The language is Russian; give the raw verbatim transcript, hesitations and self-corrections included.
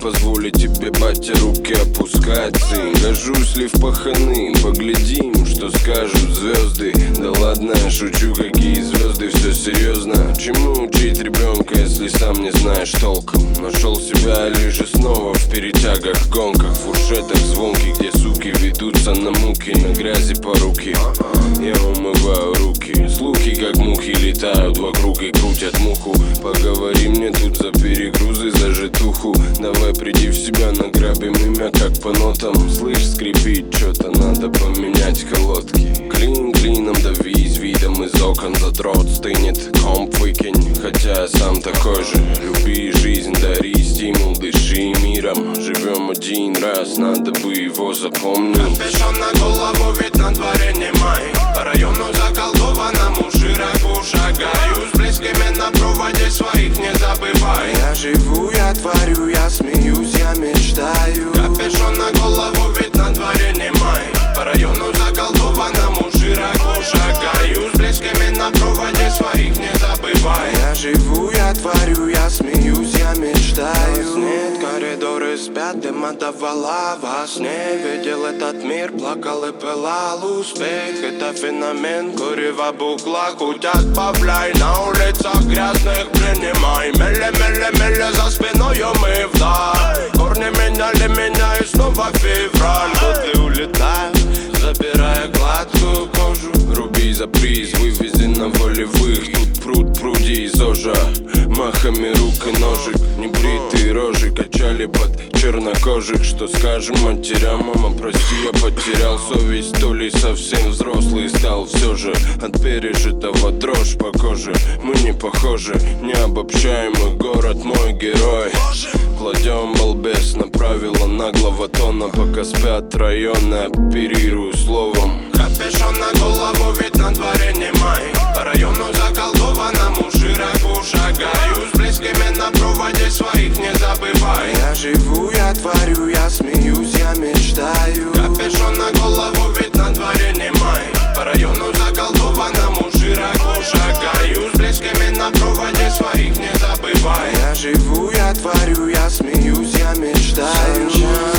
позволить тебе, батя, руки опускать, сын. Гожусь ли в паханы, поглядим, что скажут звезды. Да ладно, шучу, какие звезды, все серьезно. Чему учить ребенка, если сам не знаешь толком? Нашел себя лишь и снова в перетягах, гонках, фуршетах звонких, где суки ведутся на муки, на грязи по руки. Я умываю руки, слухи как мухи летают вокруг и крутят муху. Поговори мне тут за перегрузы, за житуху. Давай приди в себя, награбим имя как по нотам. Слышь, скрипит, что-то надо поменять колодки. Клин клином давись, видом из окон задрот стынет. Комп выкинь, хотя я сам такой же. Люби жизнь, дари стимул, дыши миром. Живем один раз, надо бы его запомнить. Капюшон на голову, ведь на дворе не май. По району заколдованному широко шагаю. С близкими на проводе своих не забывай. Я живу, я творю, я смеюсь, я мечтаю. Капюшон на голову, ведь на дворе не май. По району заколдованному широко шагаю. С близкими на проводе своих не забывай. Я живу, я творю, я смеюсь, я мечтаю. Нет, коридоры спят, дым отдавала во сне. Видел этот мир, плакал и пылал. Успех — это феномен, курева букла. Хоть отбавляй, на улицах грязных принимай. Меле-меле-меле за спиною мы вдаль. Корни меняли меня и снова февраль. Годы улетают, забирая гладкую кожу. Руби за приз, вывези на волевых. Тут пруд, пруди, зожа. Махами рук и ножик. Небритые рожи качали под чернокожих. Что скажем матерям, мама, прости, я потерял совесть. То ли совсем взрослый стал все же. От пережитого дрожь по коже. Мы не похожи, не обобщаемый город, мой герой. Кладем балбес на правила наглого тона. Пока спят районы, оперирую словом. Капюшон на голову, ведь на дворе не май. По району заколдованному широко шагаю. С близкими на проводе своих не забывай. Я живу, я творю, я смеюсь, я мечтаю. Капюшон на голову, ведь на дворе не май. По району заколдованному широко шагаю. С близкими на проводе своих не забывай. Я живу, я творю, я смеюсь, я мечтаю.